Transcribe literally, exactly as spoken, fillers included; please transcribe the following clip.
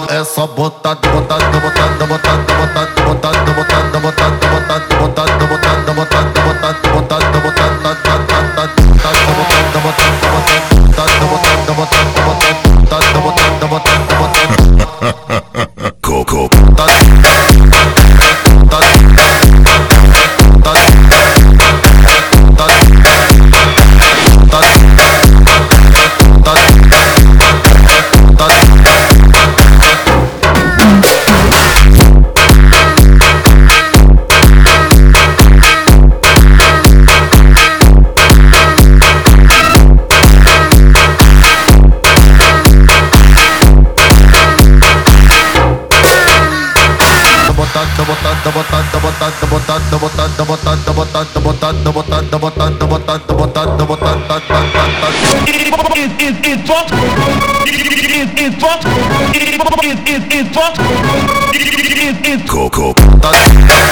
É só botar, botar, botar, botar, botar, botar, botar, botar, botar, botar, botar, botar, botar, botar, botar, Coco. Coco.